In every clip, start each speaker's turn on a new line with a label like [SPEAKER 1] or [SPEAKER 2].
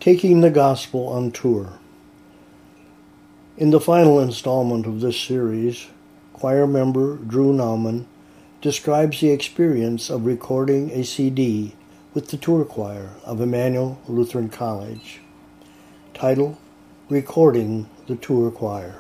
[SPEAKER 1] Taking the Gospel on Tour. In the final installment of this series, choir member Drew Nauman describes the experience of recording a CD with the tour choir of Emmanuel Lutheran College. Title: Recording the Tour Choir.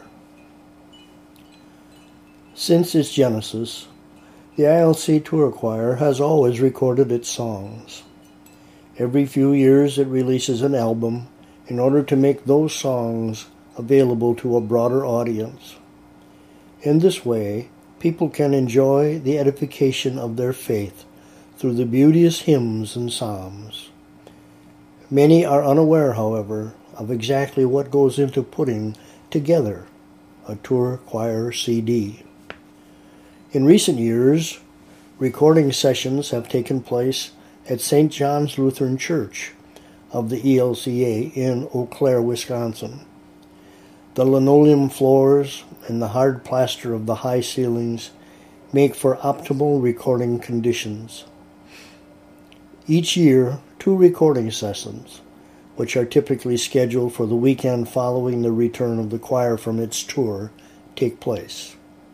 [SPEAKER 1] Since its genesis, the ILC Tour Choir has always recorded its songs. Every few years it releases an album in order to make those songs available to a broader audience. In this way, people can enjoy the edification of their faith through the beauteous hymns and psalms. Many are unaware, however, of exactly what goes into putting together a tour choir CD. In recent years, recording sessions have taken place at St. John's Lutheran Church of the ELCA in Eau Claire, Wisconsin. The linoleum floors and the hard plaster of the high ceilings make for optimal recording conditions. Each year, 2 recording sessions, which are typically scheduled for the weekend following the return of the choir from its tour, take place.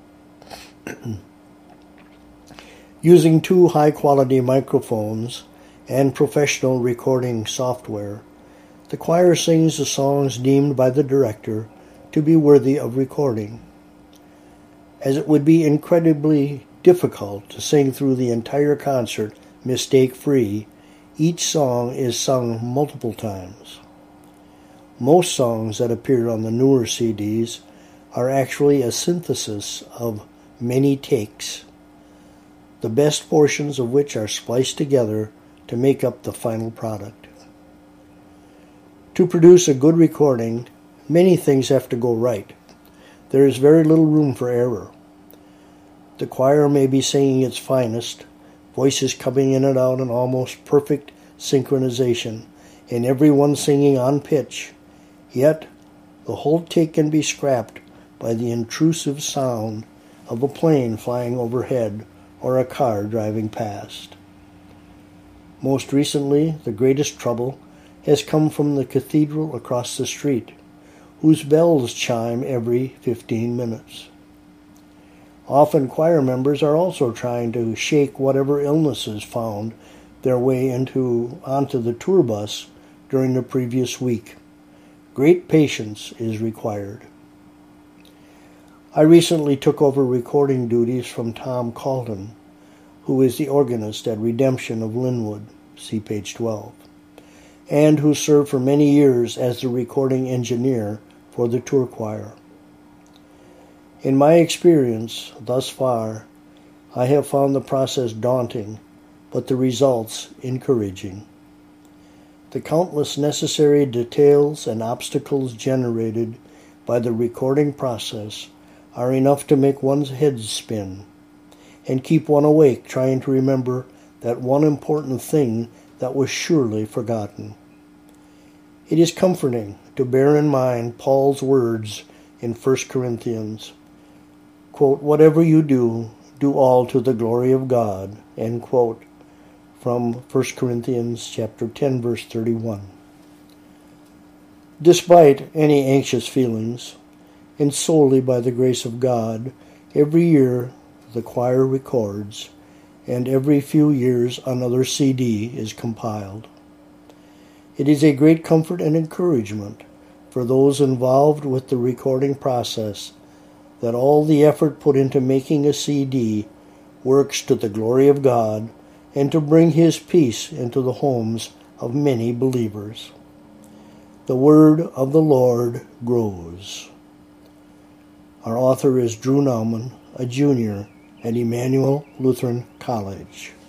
[SPEAKER 1] Using 2 high-quality microphones and professional recording software, the choir sings the songs deemed by the director to be worthy of recording. As it would be incredibly difficult to sing through the entire concert mistake-free, each song is sung multiple times. Most songs that appear on the newer CDs are actually a synthesis of many takes, the best portions of which are spliced together to make up the final product. To produce a good recording, many things have to go right. There is very little room for error. The choir may be singing its finest, voices coming in and out in almost perfect synchronization, and everyone singing on pitch, yet the whole take can be scrapped by the intrusive sound of a plane flying overhead or a car driving past. Most recently, the greatest trouble has come from the cathedral across the street, whose bells chime every 15 minutes. Often choir members are also trying to shake whatever illnesses found their way onto the tour bus during the previous week. Great patience is required. I recently took over recording duties from Tom Calton, who is the organist at Redemption of Linwood, see page 12, and who served for many years as the recording engineer for the tour choir. In my experience thus far, I have found the process daunting, but the results encouraging. The countless necessary details and obstacles generated by the recording process are enough to make one's head spin and keep one awake trying to remember that one important thing that was surely forgotten. It is comforting to bear in mind Paul's words in 1 Corinthians, quote, "Whatever you do, do all to the glory of God," end quote, from 1 Corinthians chapter 10, verse 31. Despite any anxious feelings, and solely by the grace of God, every year the choir records, and every few years another CD is compiled. It is a great comfort and encouragement for those involved with the recording process that all the effort put into making a CD works to the glory of God and to bring His peace into the homes of many believers. The word of the Lord grows. Our author is Drew Nauman, a junior at Emmanuel Lutheran College.